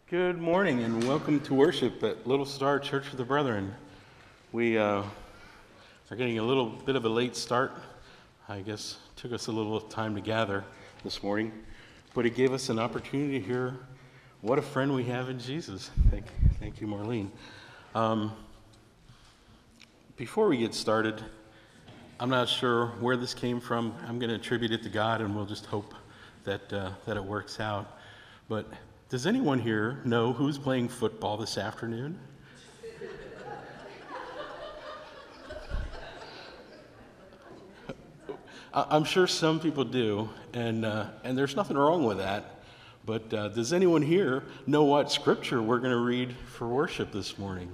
Good morning and welcome to worship at Little Star Church of the Brethren. We are getting a little bit of a late start. I guess it took us a little time to gather this morning, but it gave us an opportunity to hear what a friend we have in Jesus. Thank you, Marlene. Before we get started, I'm not sure where this came from. I'm going to attribute it to God, and we'll just hope that it works out. But does anyone here know who's playing football this afternoon? I'm sure some people do, and there's nothing wrong with that. But does anyone here know what scripture we're going to read for worship this morning?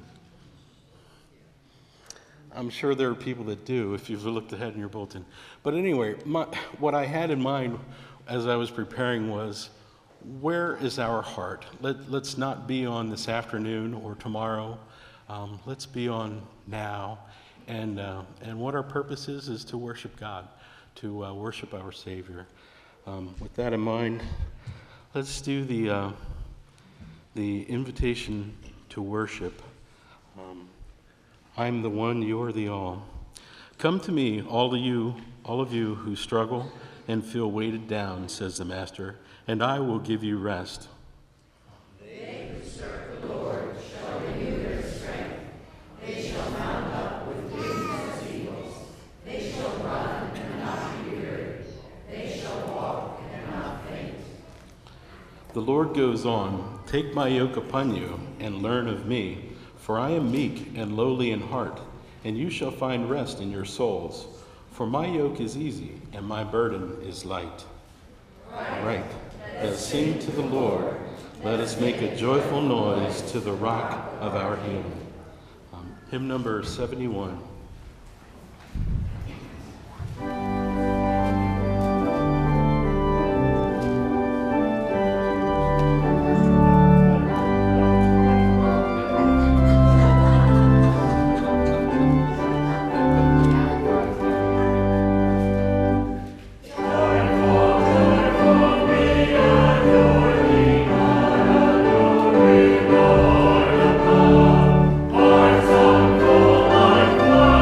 I'm sure there are people that do if you've looked ahead in your bulletin. But anyway, what I had in mind as I was preparing was, where is our heart? Let's not be on this afternoon or tomorrow. Let's be on now. And what our purpose is to worship God, to worship our Savior. With that in mind, let's do the invitation to worship. I'm the one, you're the all. Come to me, all of you who struggle and feel weighted down, says the Master, and I will give you rest. They who serve the Lord shall renew their strength. They shall mount up with wings as eagles. They shall run and not be weary. They shall walk and not faint. The Lord goes on, take my yoke upon you and learn of me, for I am meek and lowly in heart, and you shall find rest in your souls. For my yoke is easy and my burden is light. Right. Let us sing to the Lord. Let us make a joyful noise to the rock of our healing. Hymn number 71. Hearts of full life.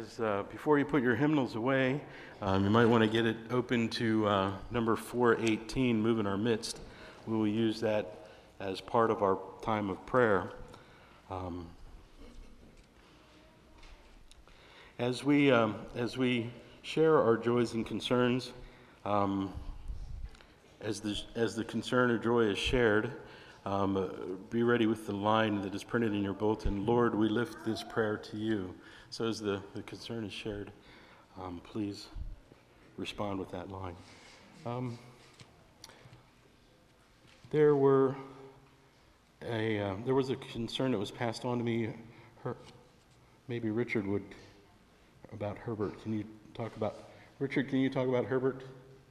before you put your hymnals away, you might want to get it open to number 418, Move in Our Midst. We will use that as part of our time of prayer. As we share our joys and concerns, as the concern or joy is shared, be ready with the line that is printed in your bulletin. Lord, we lift this prayer to you. So as the concern is shared, please respond with that line. There was a concern that was passed on to me. Maybe Richard would, about Herbert. Richard, can you talk about Herbert?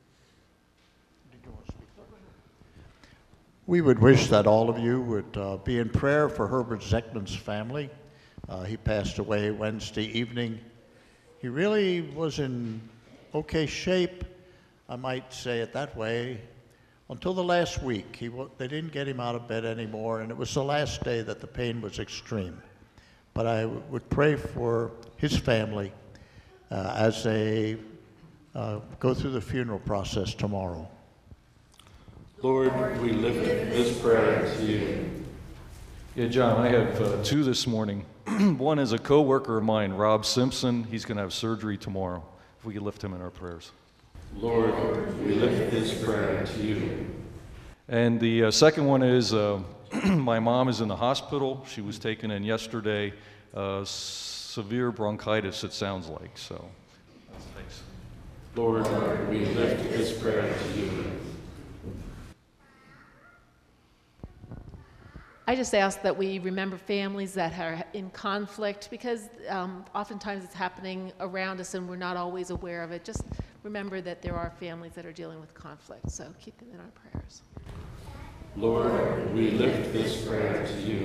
We would wish that all of you would be in prayer for Herbert Zeckman's family. He passed away Wednesday evening. He really was in okay shape, I might say it that way, until the last week. They didn't get him out of bed anymore, and it was the last day that the pain was extreme. But I would pray for his family as they go through the funeral process tomorrow. Lord, we lift this prayer to you. Yeah, John, I have two this morning. One is a co-worker of mine, Rob Simpson. He's going to have surgery tomorrow. If we could lift him in our prayers. Lord, we lift this prayer to you. And the second one is my mom is in the hospital. She was taken in yesterday. Severe bronchitis, it sounds like. So, thanks. Lord, we lift this prayer to you. I just ask that we remember families that are in conflict, because oftentimes it's happening around us and we're not always aware of it. Just remember that there are families that are dealing with conflict, so keep them in our prayers. Lord, we lift this prayer to you.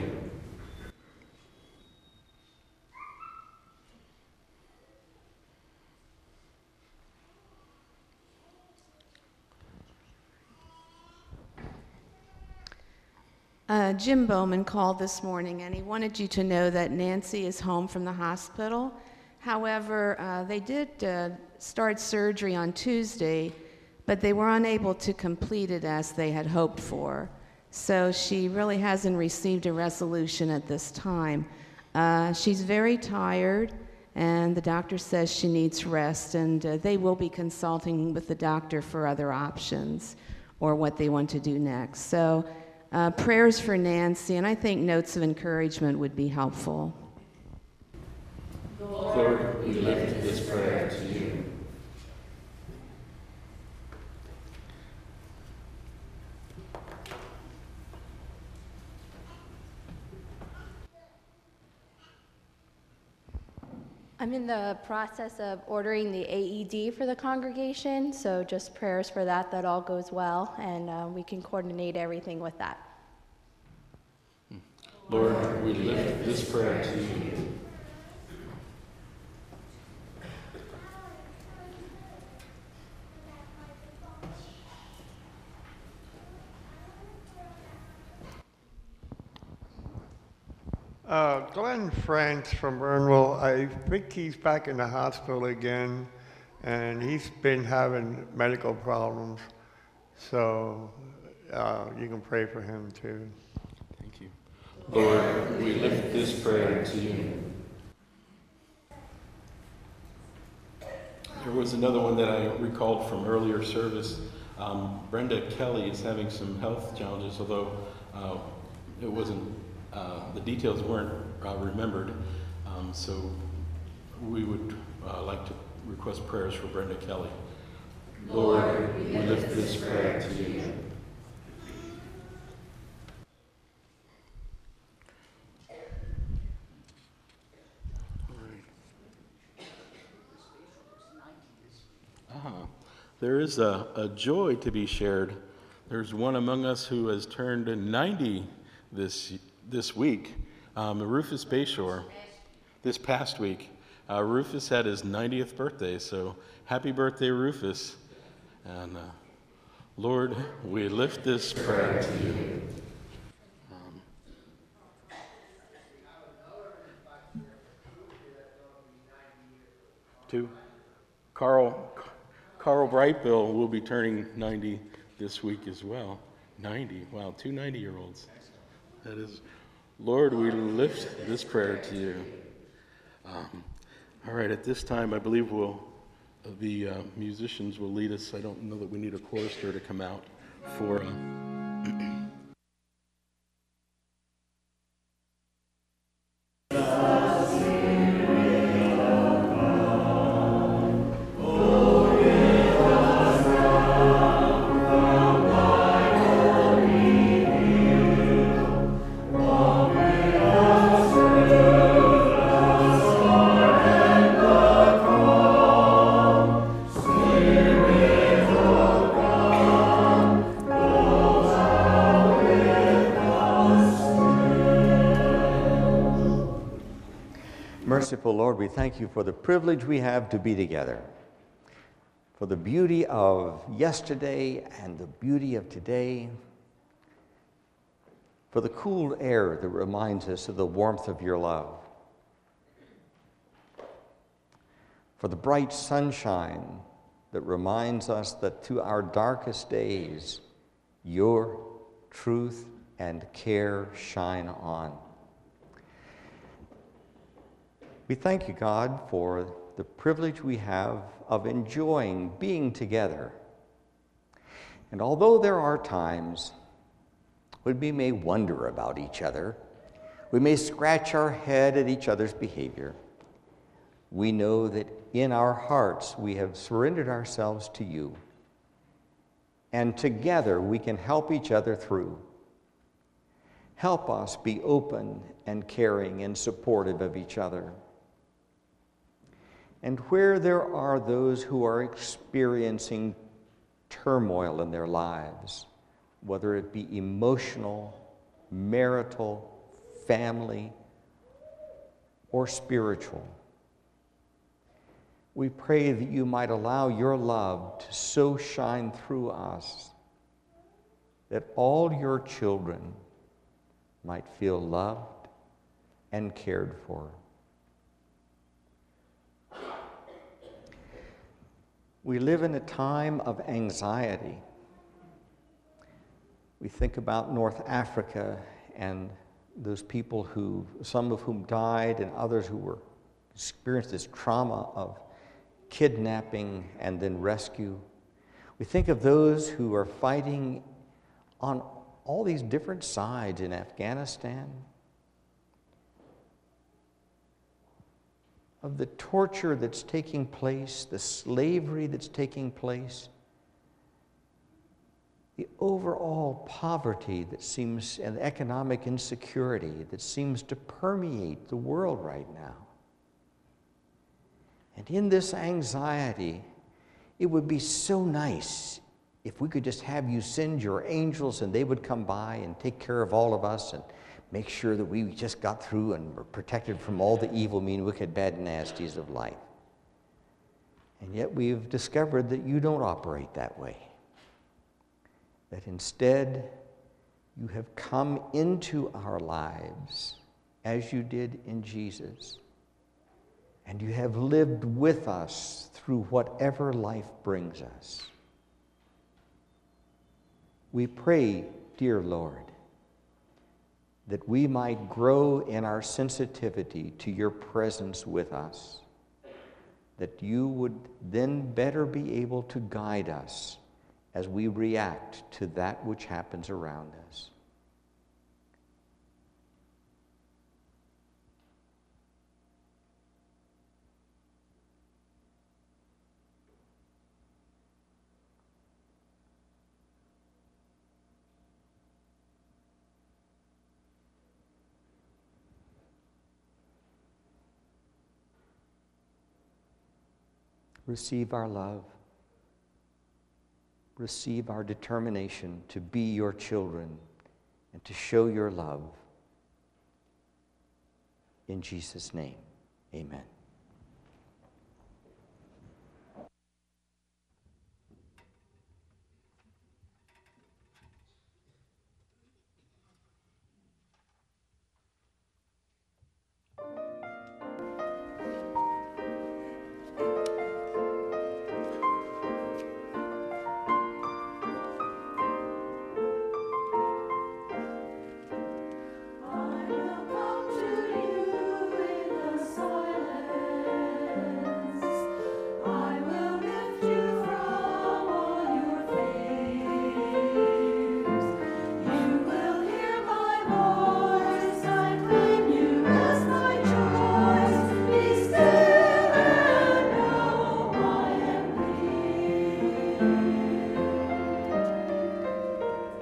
Jim Bowman called this morning, and he wanted you to know that Nancy is home from the hospital. However, they did start surgery on Tuesday, but they were unable to complete it as they had hoped for. So she really hasn't received a resolution at this time. She's very tired, and the doctor says she needs rest, and they will be consulting with the doctor for other options or what they want to do next. So prayers for Nancy, and I think notes of encouragement would be helpful. Lord, we lift this prayer to you. I'm in the process of ordering the AED for the congregation, so just prayers for that all goes well, and we can coordinate everything with that. Lord, we lift this prayer to you. Glenn France from Burnwell, I think he's back in the hospital again, and he's been having medical problems, so you can pray for him too. Thank you. Lord, we lift this prayer to you. There was another one that I recalled from earlier service. Brenda Kelly is having some health challenges, although it wasn't, the details weren't remembered. So we would like to request prayers for Brenda Kelly. Lord, we lift this prayer to you. There is a joy to be shared. There's one among us who has turned 90 this week. Rufus Bayshore, this past week. Rufus had his 90th birthday, so happy birthday, Rufus. And Lord, we lift this prayer to you. right, Bill, we'll be turning 90 this week as well. 90, wow, two 90-year-olds. That is, Lord, we lift this prayer to you. All right, at this time, I believe the musicians will lead us. I don't know that we need a chorister to come out for... Merciful Lord, we thank you for the privilege we have to be together, for the beauty of yesterday and the beauty of today, for the cool air that reminds us of the warmth of your love, for the bright sunshine that reminds us that to our darkest days, your truth and care shine on. We thank you, God, for the privilege we have of enjoying being together. And although there are times when we may wonder about each other, we may scratch our head at each other's behavior, we know that in our hearts we have surrendered ourselves to you. And together we can help each other through. Help us be open and caring and supportive of each other. And where there are those who are experiencing turmoil in their lives, whether it be emotional, marital, family, or spiritual, we pray that you might allow your love to so shine through us that all your children might feel loved and cared for. We live in a time of anxiety. We think about North Africa and those people who, some of whom died and others who experienced this trauma of kidnapping and then rescue. We think of those who are fighting on all these different sides in Afghanistan, of the torture that's taking place, the slavery that's taking place, the overall poverty that seems, and economic insecurity that seems to permeate the world right now. And in this anxiety, it would be so nice if we could just have you send your angels and they would come by and take care of all of us and make sure that we just got through and were protected from all the evil, mean, wicked, bad nasties of life. And yet we've discovered that you don't operate that way. That instead, you have come into our lives as you did in Jesus. And you have lived with us through whatever life brings us. We pray, dear Lord, that we might grow in our sensitivity to your presence with us, that you would then better be able to guide us as we react to that which happens around us. Receive our love. Receive our determination to be your children and to show your love. In Jesus' name, amen.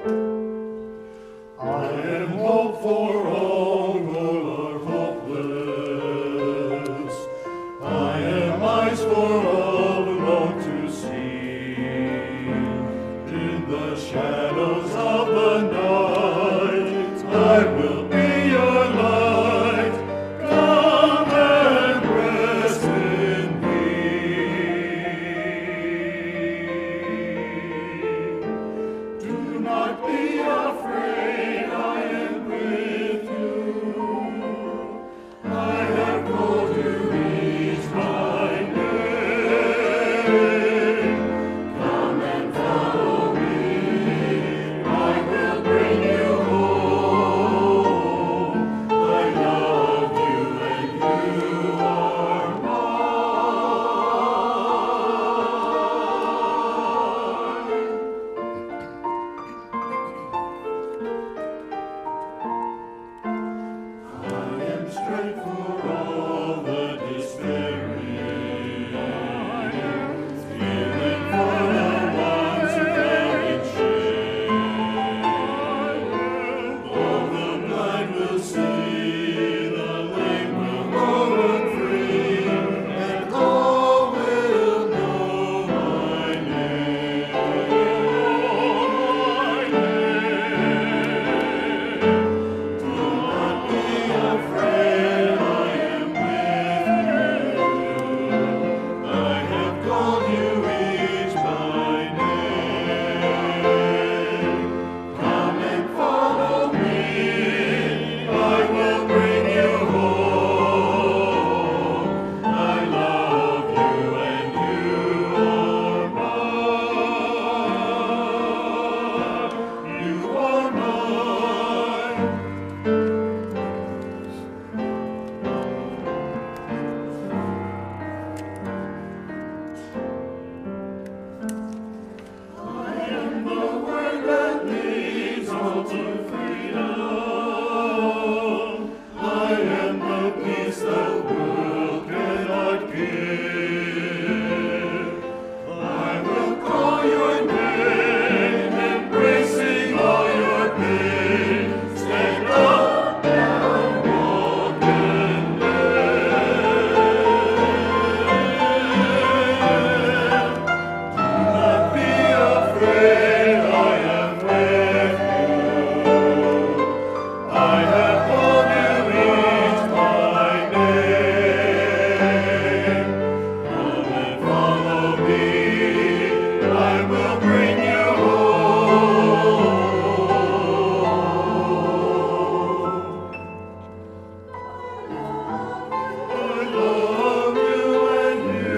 I am hope for all who are hopeless. I am eyes for all who long to see. In the shadows of the night, I will be your light. Come and rest in me. Do not be afraid, I am with you. I have called you each by name. Come and follow me, I will bring you home. I love you and you are mine. I am strength for all the despairing, healing for the ones who fell in shame. All the blind will see, the lame will run free, and all will know my name. Do not be afraid, I am with you. I have called you each by name. Come and follow me, I will bring you home. I love you and you are mine. You are mine. I am the word that leads all to freedom. I am the peace the world cannot give. I will call your name, embracing all your pain. Stand up now, walk and live. Do not be afraid, I am with you. I have called you each by name. Come and follow me, I will bring you home. I love you and you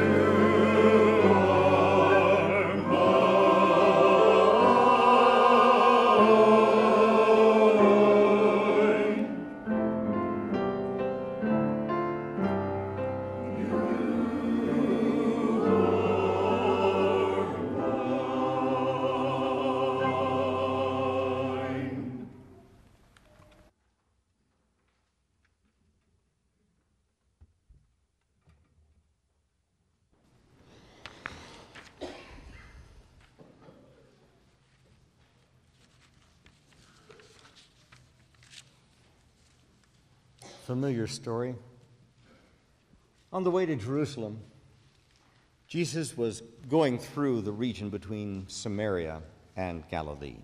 Familiar story. On the way to Jerusalem, Jesus was going through the region between Samaria and Galilee.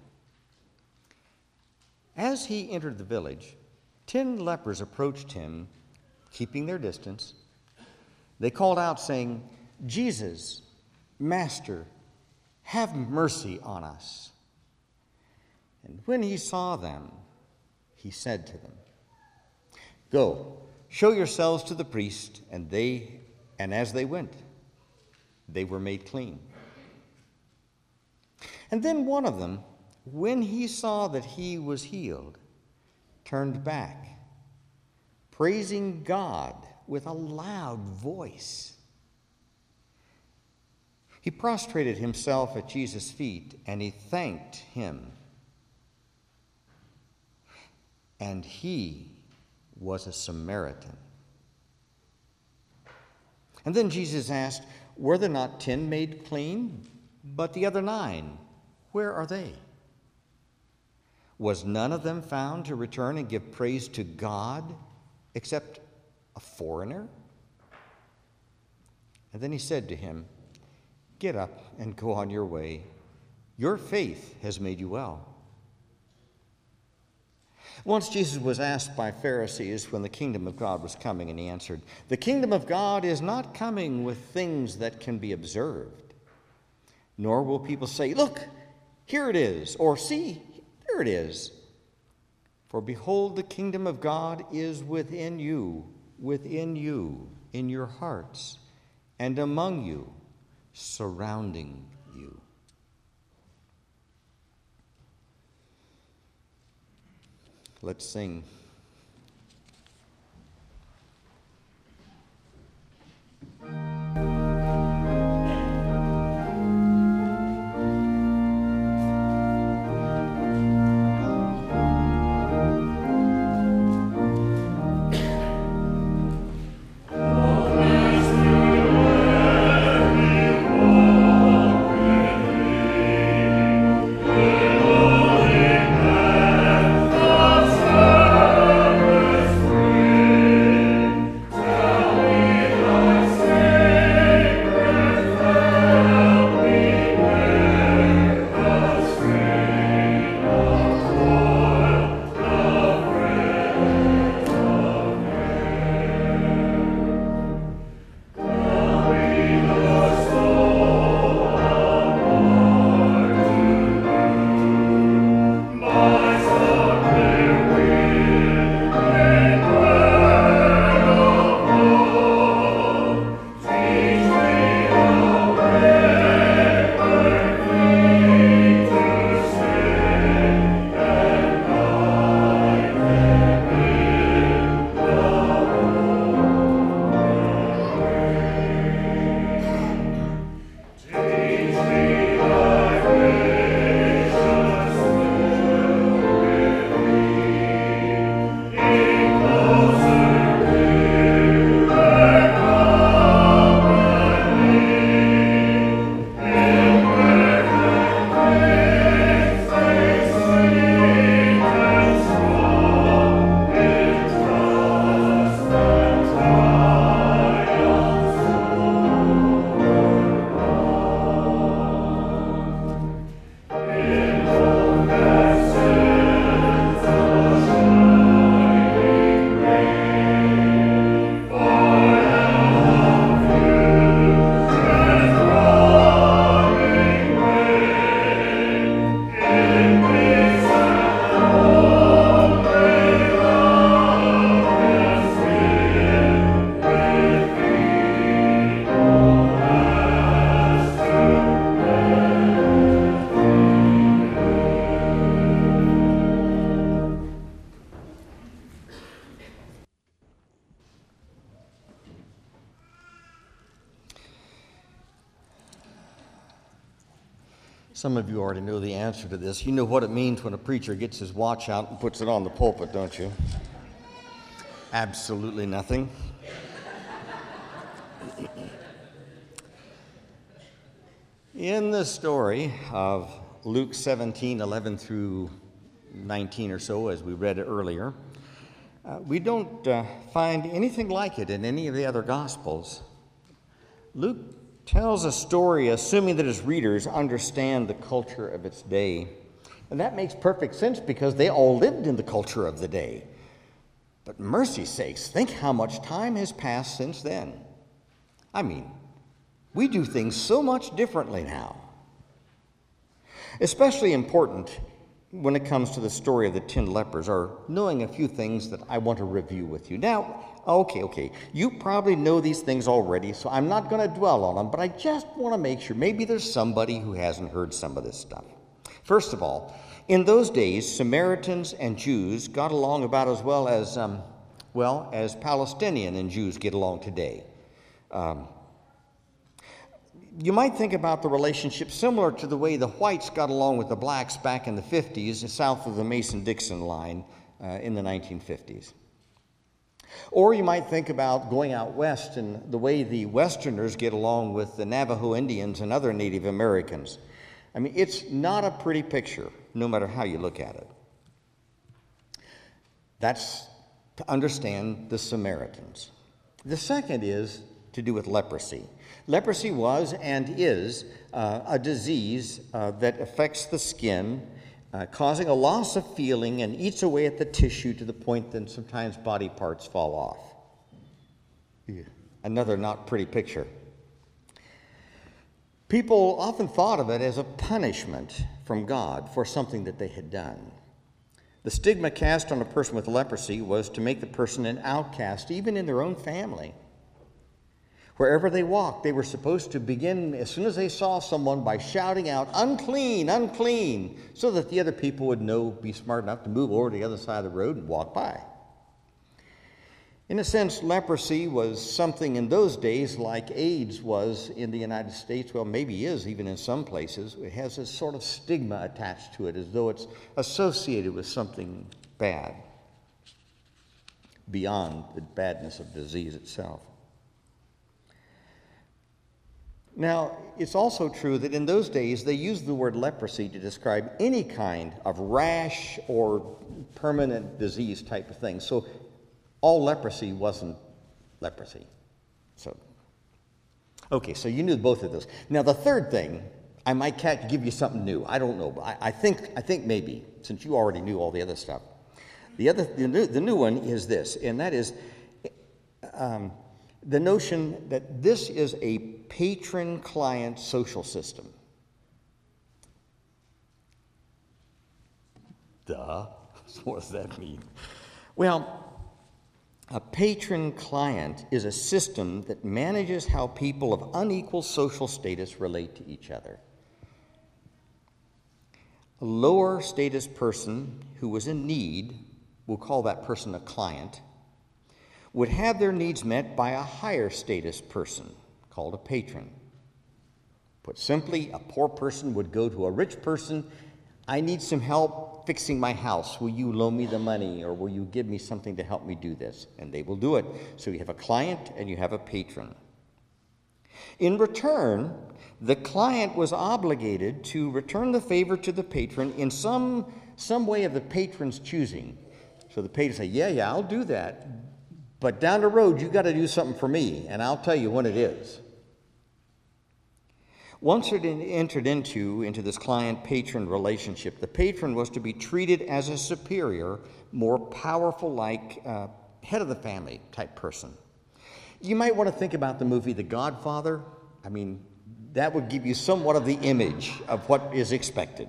As he entered the village, 10 lepers approached him, keeping their distance. They called out, saying, "Jesus, Master, have mercy on us." And when he saw them, he said to them, "Go, show yourselves to the priest." And as they went, they were made clean. And then one of them, when he saw that he was healed, turned back, praising God with a loud voice. He prostrated himself at Jesus' feet, and he thanked him. And he was a Samaritan. And then Jesus asked, "Were there not 10 made clean? But the other 9, where are they? Was none of them found to return and give praise to God except a foreigner? And then he said to him, Get up and go on your way. Your faith has made you well. Once Jesus was asked by Pharisees when the kingdom of God was coming, and he answered, The kingdom of God is not coming with things that can be observed, nor will people say, Look, here it is, or see, there it is. For behold, the kingdom of God is within you, in your hearts, and among you, surrounding you. Let's sing. Some of you already know the answer to this. You know what it means when a preacher gets his watch out and puts it on the pulpit, don't you? Absolutely nothing. In the story of Luke 17:11 through 19 or so, as we read it earlier, we don't find anything like it in any of the other Gospels. Luke tells a story assuming that his readers understand the culture of its day. And that makes perfect sense because they all lived in the culture of the day. But mercy sakes, think how much time has passed since then. I mean, we do things so much differently now. Especially important when it comes to the story of the 10 lepers are knowing a few things that I want to review with you. Now, okay, you probably know these things already, so I'm not going to dwell on them, but I just want to make sure maybe there's somebody who hasn't heard some of this stuff. First of all, in those days, Samaritans and Jews got along about as well as Palestinian and Jews get along today. You might think about the relationship similar to the way the whites got along with the blacks back in the 50s, south of the Mason-Dixon line in the 1950s. Or you might think about going out west and the way the Westerners get along with the Navajo Indians and other Native Americans. I mean, it's not a pretty picture, no matter how you look at it. That's to understand the Samaritans. The second is to do with leprosy. Leprosy was and is a disease that affects the skin, causing a loss of feeling and eats away at the tissue to the point that sometimes body parts fall off. Yeah. Another not pretty picture. People often thought of it as a punishment from God for something that they had done. The stigma cast on a person with leprosy was to make the person an outcast, even in their own family. Wherever they walked, they were supposed to begin, as soon as they saw someone, by shouting out, "Unclean, unclean," so that the other people would know, be smart enough to move over to the other side of the road and walk by. In a sense, leprosy was something in those days like AIDS was in the United States. Well, maybe is even in some places. It has this sort of stigma attached to it, as though it's associated with something bad beyond the badness of disease itself. Now, it's also true that in those days they used the word leprosy to describe any kind of rash or permanent disease type of thing. So all leprosy wasn't leprosy. So you knew both of those. Now, the third thing, I might give you something new. I don't know, but I think maybe, since you already knew all the other stuff. The new one is this, and that is the notion that this is a patron-client social system. Duh. What does that mean? Well, a patron-client is a system that manages how people of unequal social status relate to each other. A lower status person who was in need, we'll call that person a client, would have their needs met by a higher status person called a patron. Put simply, a poor person would go to a rich person, "I need some help fixing my house. Will you loan me the money, or will you give me something to help me do this?" And they will do it. So you have a client and you have a patron. In return, the client was obligated to return the favor to the patron in some way of the patron's choosing. So the patron say, yeah, I'll do that, but down the road you got to do something for me, and I'll tell you when it is. Once it entered into this client-patron relationship, the patron was to be treated as a superior, more powerful, like head of the family type person. You might want to think about the movie The Godfather. I mean, that would give you somewhat of the image of what is expected.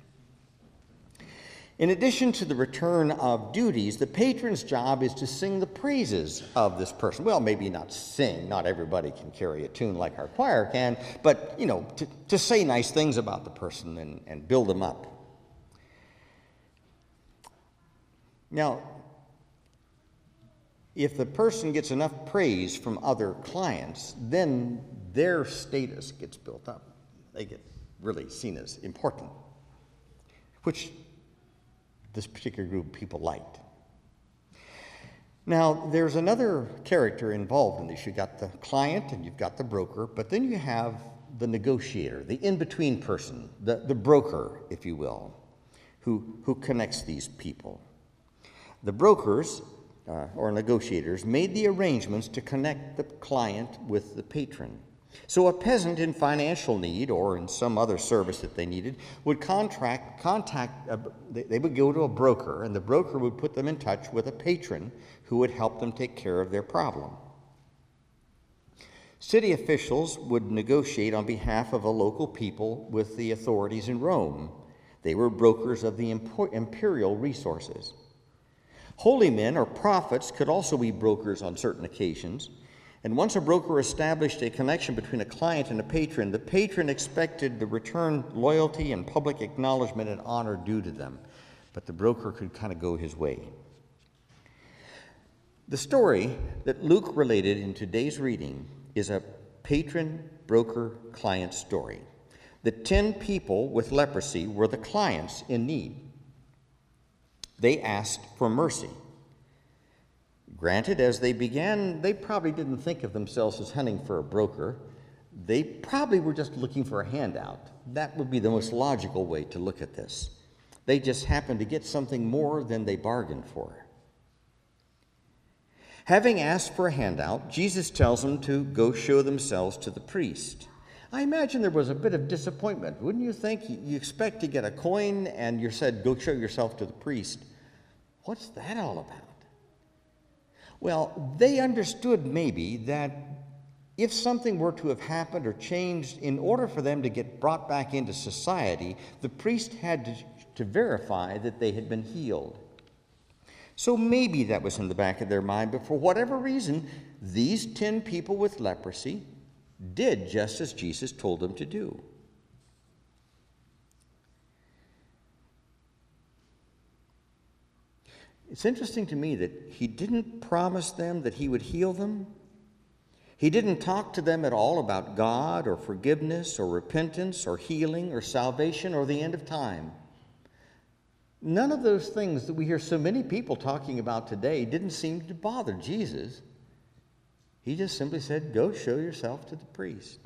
In addition to the return of duties, the patron's job is to sing the praises of this person. Well, maybe not sing. Not everybody can carry a tune like our choir can, but, to say nice things about the person and build them up. Now, if the person gets enough praise from other clients, then their status gets built up. They get really seen as important, which this particular group of people liked. Now, there's another character involved in this. You've got the client and you've got the broker, but then you have the negotiator, the in-between person, the broker, if you will, who connects these people. The brokers, or negotiators, made the arrangements to connect the client with the patron. So a peasant in financial need or in some other service that they needed would they would go to a broker, and the broker would put them in touch with a patron who would help them take care of their problem. City officials would negotiate on behalf of a local people with the authorities in Rome. They were brokers of the imperial resources. Holy men or prophets could also be brokers on certain occasions. And once a broker established a connection between a client and a patron, the patron expected the return loyalty and public acknowledgement and honor due to them. But the broker could kind of go his way. The story that Luke related in today's reading is a patron-broker-client story. The 10 people with leprosy were the clients in need. They asked for mercy. Granted, as they began, they probably didn't think of themselves as hunting for a broker. They probably were just looking for a handout. That would be the most logical way to look at this. They just happened to get something more than they bargained for. Having asked for a handout, Jesus tells them to go show themselves to the priest. I imagine there was a bit of disappointment. Wouldn't you think? You expect to get a coin and you're said, go show yourself to the priest. What's that all about? Well, they understood maybe that if something were to have happened or changed, in order for them to get brought back into society, the priest had to verify that they had been healed. So maybe that was in the back of their mind, but for whatever reason, these 10 people with leprosy did just as Jesus told them to do. It's interesting to me that he didn't promise them that he would heal them. He didn't talk to them at all about God or forgiveness or repentance or healing or salvation or the end of time. None of those things that we hear so many people talking about today didn't seem to bother Jesus. He just simply said, go show yourself to the priest.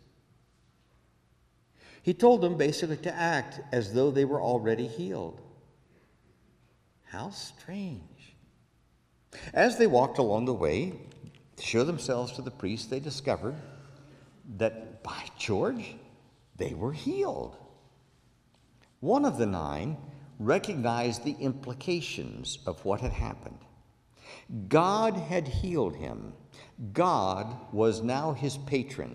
He told them basically to act as though they were already healed. How strange. As they walked along the way to show themselves to the priest, they discovered that, by George, they were healed. One of the 9 recognized the implications of what had happened. God had healed him. God was now his patron.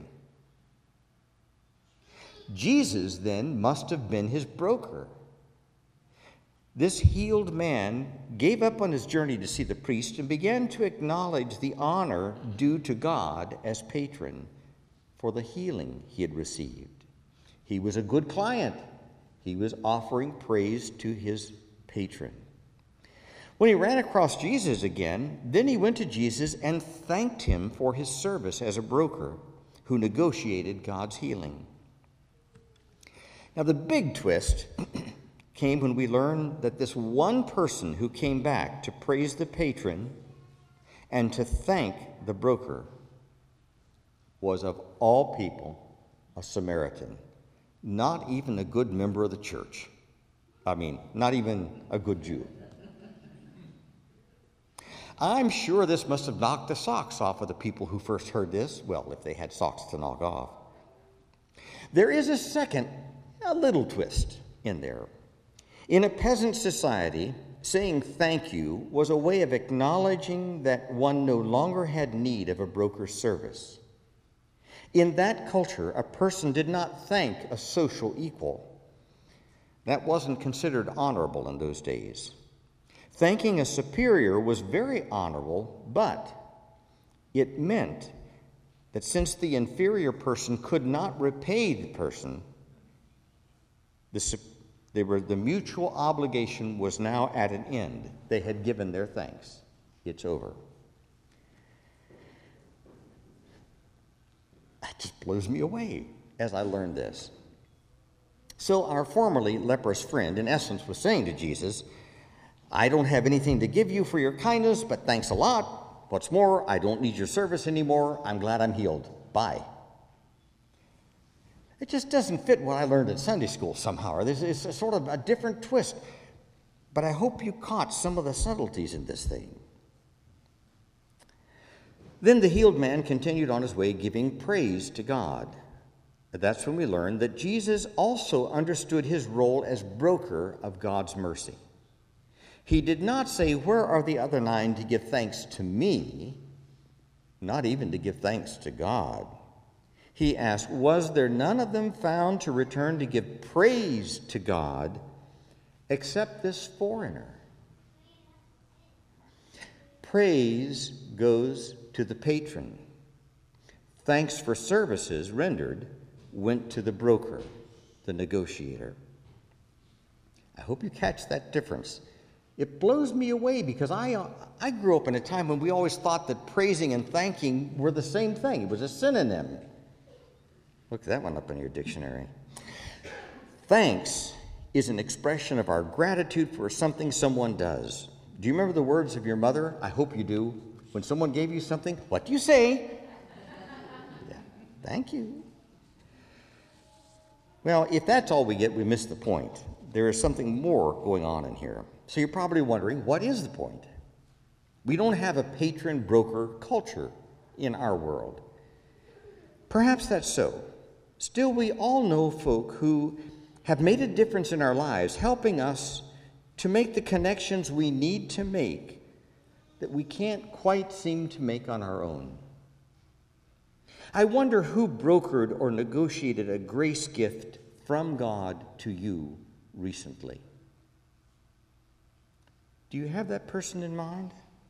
Jesus then must have been his broker. This healed man gave up on his journey to see the priest and began to acknowledge the honor due to God as patron for the healing he had received. He was a good client. He was offering praise to his patron. When he ran across Jesus again, then he went to Jesus and thanked him for his service as a broker who negotiated God's healing. Now, the big twist came when we learned that this one person who came back to praise the patron and to thank the broker was, of all people, a Samaritan, not even a good member of the church. I mean, not even a good Jew. I'm sure this must have knocked the socks off of the people who first heard this. Well, if they had socks to knock off. There is a second, a little twist in there. In a peasant society, saying thank you was a way of acknowledging that one no longer had need of a broker's service. In that culture, a person did not thank a social equal. That wasn't considered honorable in those days. Thanking a superior was very honorable, but it meant that since the inferior person could not repay the person, the mutual obligation was now at an end. They had given their thanks. It's over. That just blows me away as I learned this. So our formerly leprous friend, in essence, was saying to Jesus, I don't have anything to give you for your kindness, but thanks a lot. What's more, I don't need your service anymore. I'm glad I'm healed. Bye. It just doesn't fit what I learned in Sunday school somehow. It's a sort of a different twist. But I hope you caught some of the subtleties in this thing. Then the healed man continued on his way giving praise to God. That's when we learned that Jesus also understood his role as broker of God's mercy. He did not say, where are the other 9 to give thanks to me? Not even to give thanks to God. He asked, was there none of them found to return to give praise to God except this foreigner? Praise goes to the patron. Thanks for services rendered went to the broker, the negotiator. I hope you catch that difference. It blows me away because I grew up in a time when we always thought that praising and thanking were the same thing. It was a synonym. Look that one up in your dictionary. Thanks is an expression of our gratitude for something someone does. Do you remember the words of your mother? I hope you do. When someone gave you something, what do you say? Yeah, thank you. Well, if that's all we get, we miss the point. There is something more going on in here. So you're probably wondering, what is the point? We don't have a patron-broker culture in our world. Perhaps that's so. Still, we all know folk who have made a difference in our lives, helping us to make the connections we need to make that we can't quite seem to make on our own. I wonder who brokered or negotiated a grace gift from God to you recently. Do you have that person in mind?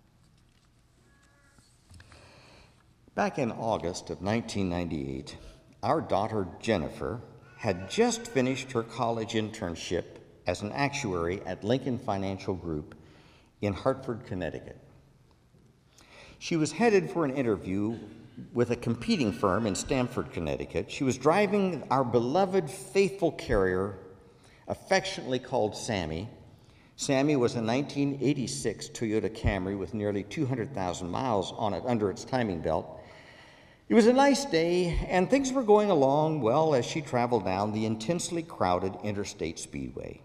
Back in August of 1998, our daughter Jennifer had just finished her college internship as an actuary at Lincoln Financial Group in Hartford, Connecticut. She was headed for an interview with a competing firm in Stamford, Connecticut. She was driving our beloved, faithful carrier, affectionately called Sammy. Sammy was a 1986 Toyota Camry with nearly 200,000 miles on it under its timing belt. It was a nice day, and things were going along well as she traveled down the intensely crowded Interstate Speedway.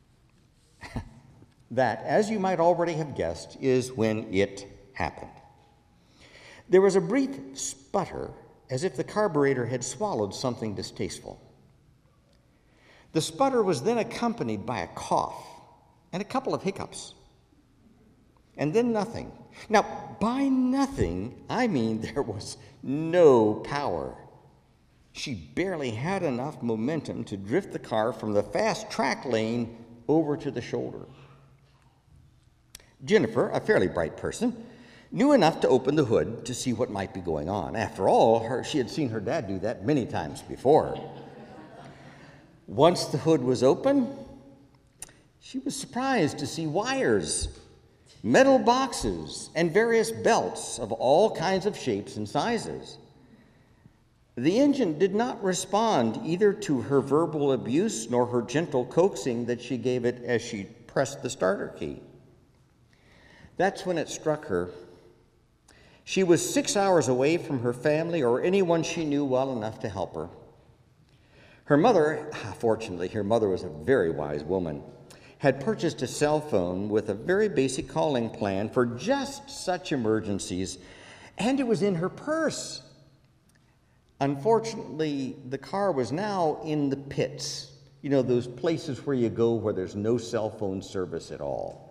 That, as you might already have guessed, is when it happened. There was a brief sputter, as if the carburetor had swallowed something distasteful. The sputter was then accompanied by a cough and a couple of hiccups, and then nothing. Now, by nothing, I mean there was no power. She barely had enough momentum to drift the car from the fast track lane over to the shoulder. Jennifer, a fairly bright person, knew enough to open the hood to see what might be going on. After all, she had seen her dad do that many times before. Once the hood was open, she was surprised to see wires, metal boxes, and various belts of all kinds of shapes and sizes. The engine did not respond either to her verbal abuse nor her gentle coaxing that she gave it as she pressed the starter key. That's when it struck her. She was 6 hours away from her family or anyone she knew well enough to help her. Her mother, fortunately, her mother was a very wise woman, had purchased a cell phone with a very basic calling plan for just such emergencies, and it was in her purse. Unfortunately, the car was now in the pits, you know, those places where you go where there's no cell phone service at all.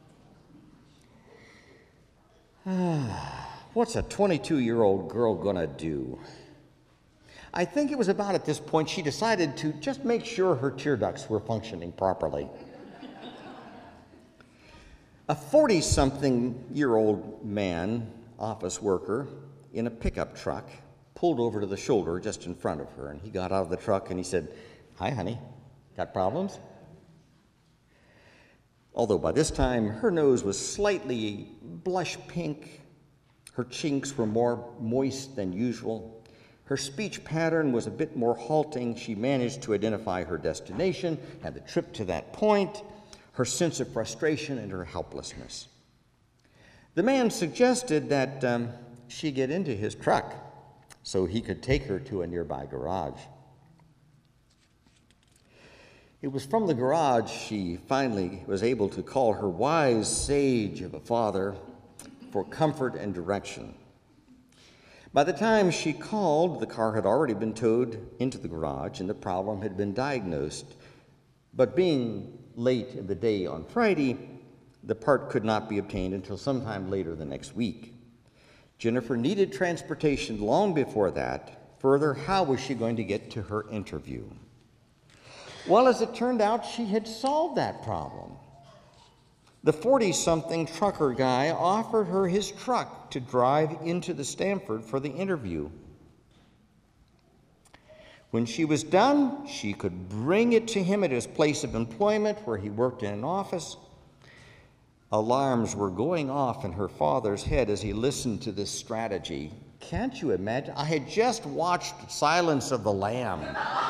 What's a 22-year-old girl gonna do? I think it was about at this point she decided to just make sure her tear ducts were functioning properly. A 40-something-year-old man, office worker, in a pickup truck, pulled over to the shoulder just in front of her, and he got out of the truck and he said, "Hi, honey, got problems?" Although by this time her nose was slightly blush pink, her cheeks were more moist than usual, her speech pattern was a bit more halting, she managed to identify her destination and the trip to that point, her sense of frustration and her helplessness. The man suggested that she get into his truck so he could take her to a nearby garage. It was from the garage she finally was able to call her wise sage of a father for comfort and direction. By the time she called, the car had already been towed into the garage and the problem had been diagnosed. But being late in the day on Friday, the part could not be obtained until sometime later the next week. Jennifer needed transportation long before that. Further, how was she going to get to her interview? Well, as it turned out, she had solved that problem. The 40-something trucker guy offered her his truck to drive into the Stamford for the interview. When she was done, she could bring it to him at his place of employment where he worked in an office. Alarms were going off in her father's head as he listened to this strategy. Can't you imagine? I had just watched Silence of the Lambs.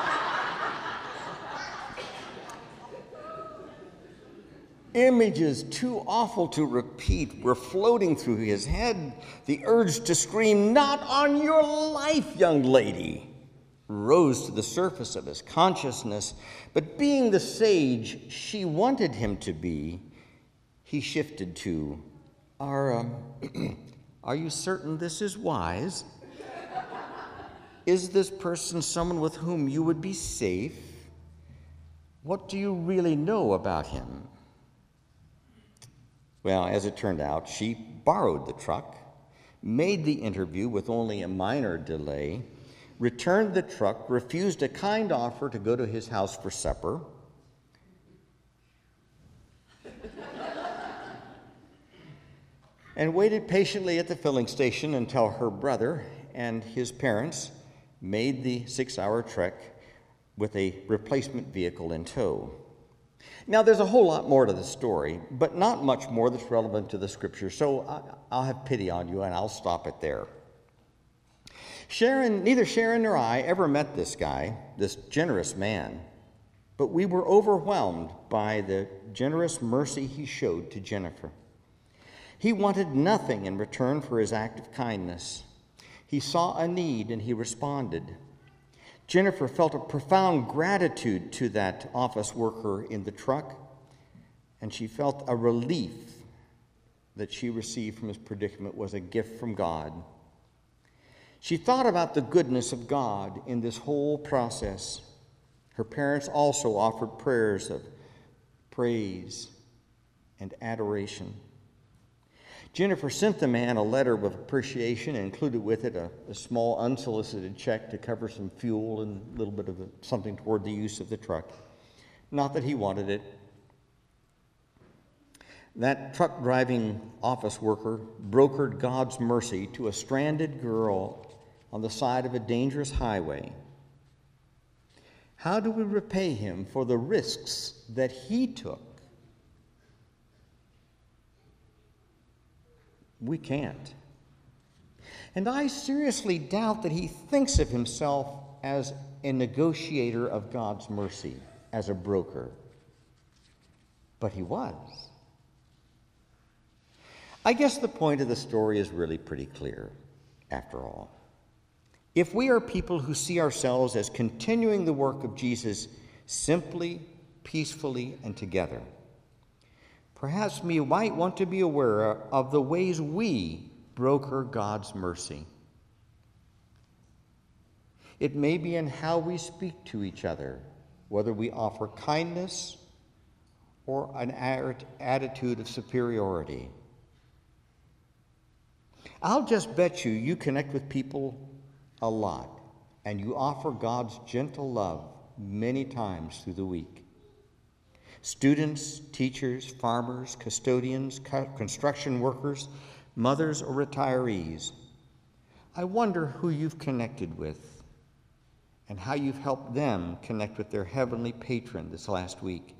Images too awful to repeat were floating through his head. The urge to scream, "Not on your life, young lady," rose to the surface of his consciousness. But being the sage she wanted him to be, he shifted to, Are you certain this is wise? Is this person someone with whom you would be safe? What do you really know about him? Well, as it turned out, she borrowed the truck, made the interview with only a minor delay, returned the truck, refused a kind offer to go to his house for supper, and waited patiently at the filling station until her brother and his parents made the 6-hour trek with a replacement vehicle in tow. Now, there's a whole lot more to the story, but not much more that's relevant to the scripture, so I'll have pity on you and I'll stop it there. Neither Sharon nor I ever met this guy, this generous man, but we were overwhelmed by the generous mercy he showed to Jennifer. He wanted nothing in return for his act of kindness. He saw a need and he responded. Jennifer felt a profound gratitude to that office worker in the truck, and she felt a relief that she received from his predicament was a gift from God. She thought about the goodness of God in this whole process. Her parents also offered prayers of praise and adoration. Jennifer sent the man a letter of appreciation and included with it a small unsolicited check to cover some fuel and a little bit of something toward the use of the truck. Not that he wanted it. That truck driving office worker brokered God's mercy to a stranded girl on the side of a dangerous highway. How do we repay him for the risks that he took? We can't. And I seriously doubt that he thinks of himself as a negotiator of God's mercy, as a broker. But he was. I guess the point of the story is really pretty clear, after all. If we are people who see ourselves as continuing the work of Jesus simply, peacefully, and together, perhaps we might want to be aware of the ways we broker God's mercy. It may be in how we speak to each other, whether we offer kindness or an attitude of superiority. I'll just bet you connect with people a lot, and you offer God's gentle love many times through the week. Students, teachers, farmers, custodians, construction workers, mothers or retirees. I wonder who you've connected with and how you've helped them connect with their heavenly patron this last week.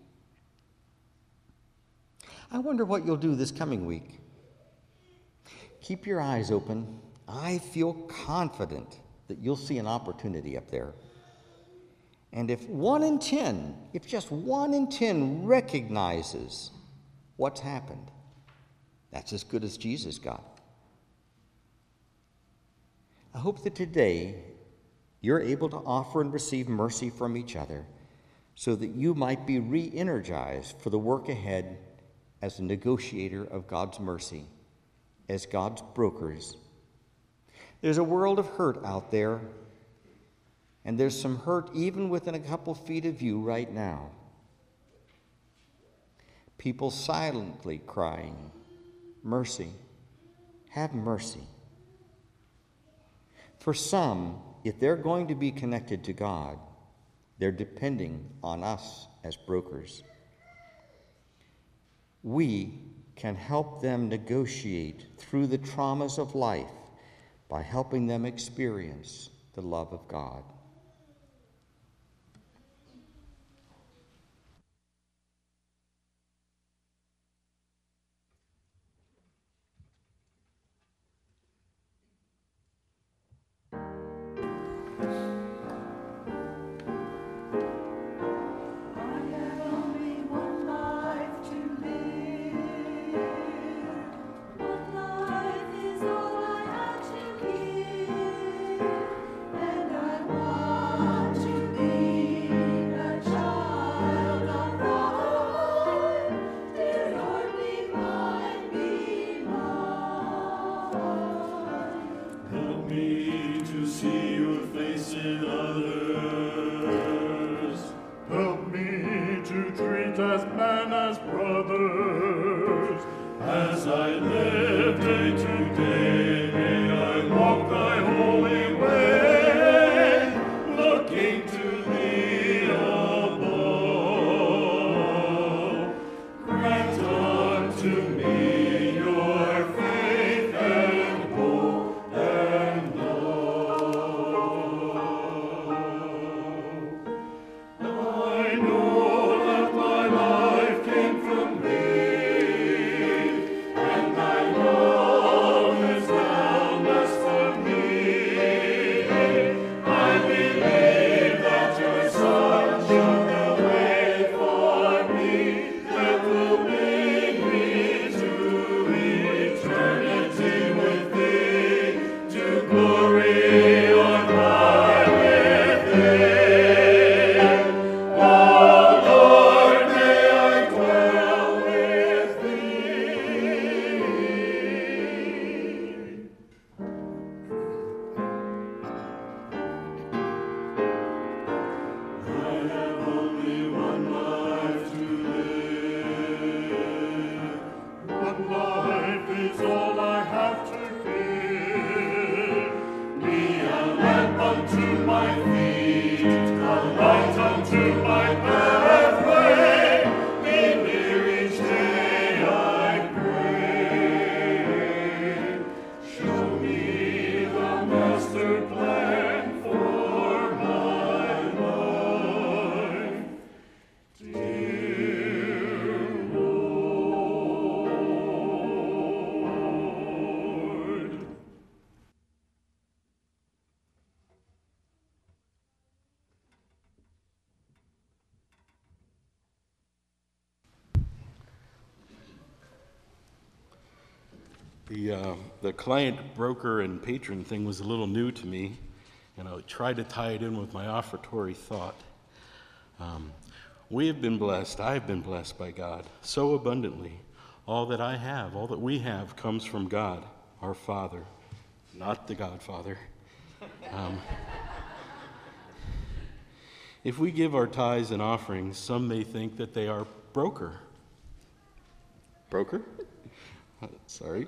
I wonder what you'll do this coming week. Keep your eyes open. I feel confident that you'll see an opportunity up there. And if just 1 in 10 recognizes what's happened, that's as good as Jesus got. I hope that today you're able to offer and receive mercy from each other so that you might be re-energized for the work ahead as a negotiator of God's mercy, as God's brokers. There's a world of hurt out there, and there's some hurt even within a couple feet of you right now. People silently crying, "Mercy, have mercy." For some, if they're going to be connected to God, they're depending on us as brokers. We can help them negotiate through the traumas of life by helping them experience the love of God. What life is all I have to give, and I want As I live day to day, may I walk thy holy way, looking to thee above. Grant unto me your faith and hope and love. I know that my life came from thee, and thy love is boundless for me. I believe that your Son showed the way for me, that will bring me to eternity with thee, to glory on high with thee. Oh Lord, may I dwell with thee. I have only one life to live. One life is all I have to give. Be a lamp unto my feet, a light unto my pathway. Be near each day, I pray. Show me the master plan for my life. Dear Lord. The client, broker, and patron thing was a little new to me, and I tried to tie it in with my offertory thought. We have been blessed, I have been blessed by God so abundantly. All that I have, all that we have, comes from God, our Father, not the Godfather. If we give our tithes and offerings, some may think that they are broker. Broker? Sorry.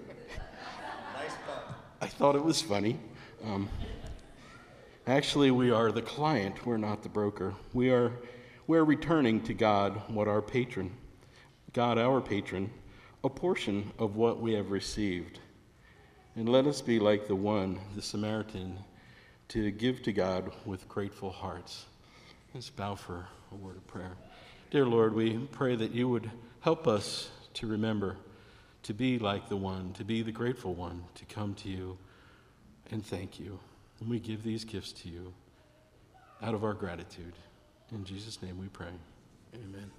I thought it was funny. Actually, we are the client. We're not the broker. We're returning to God what our patron, God our patron, a portion of what we have received. And let us be like the Samaritan, to give to God with grateful hearts. Let's bow for a word of prayer. Dear Lord, we pray that you would help us to remember to be like the one, to be the grateful one, to come to you and thank you. And we give these gifts to you out of our gratitude. In Jesus' name we pray. Amen.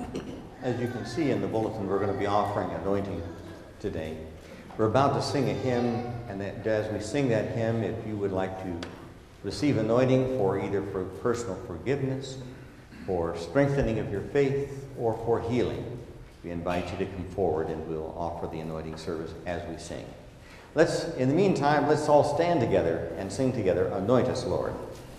As you can see in the bulletin, we're going to be offering anointing today. We're about to sing a hymn, and as we sing that hymn, if you would like to receive anointing for either for personal forgiveness, for strengthening of your faith, or for healing, we invite you to come forward and we'll offer the anointing service as we sing. In the meantime, let's all stand together and sing together, Anoint Us, Lord.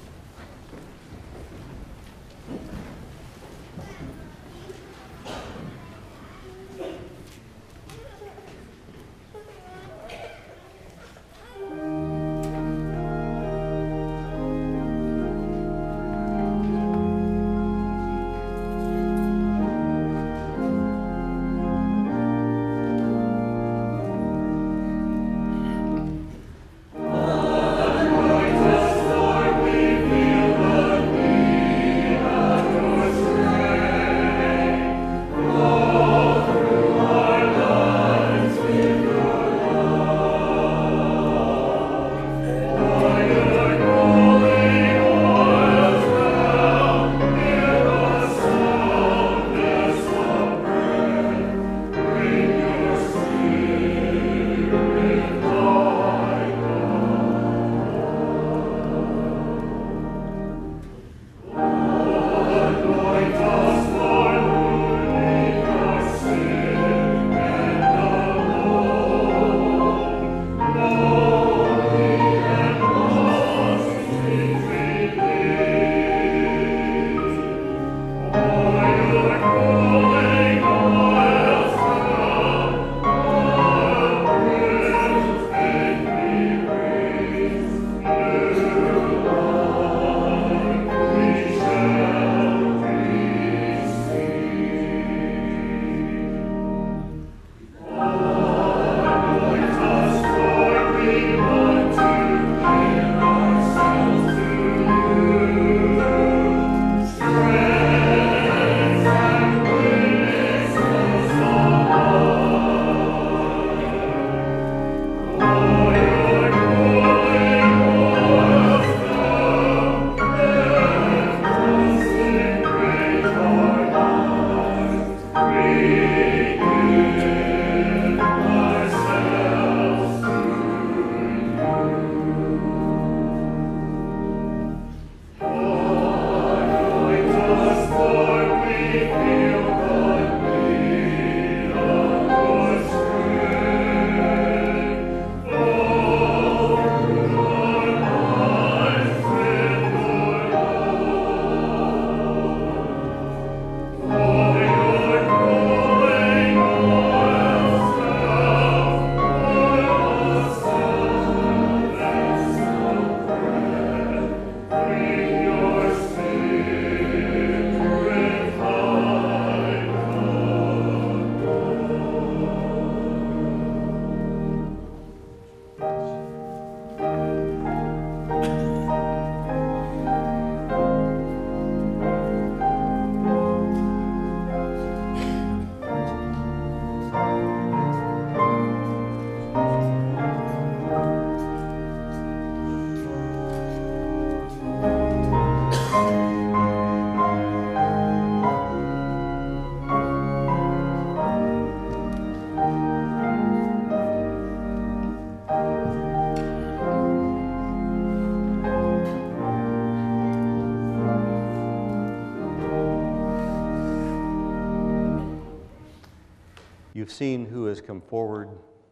You've seen who has come forward.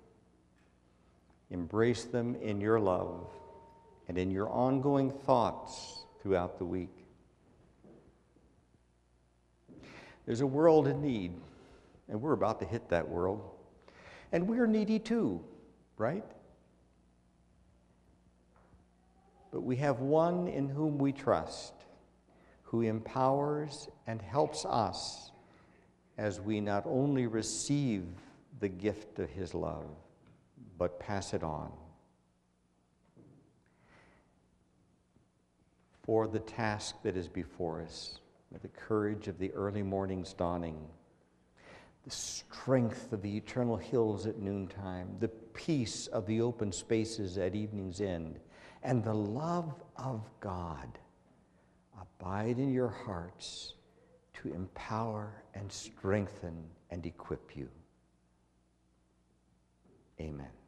Embrace them in your love and in your ongoing thoughts throughout the week. There's a world in need, and we're about to hit that world. And we're needy too, right? But we have one in whom we trust, who empowers and helps us as we not only receive the gift of his love, but pass it on. For the task that is before us, with the courage of the early morning's dawning, the strength of the eternal hills at noontime, the peace of the open spaces at evening's end, and the love of God abide in your hearts to empower and strengthen and equip you. Amen.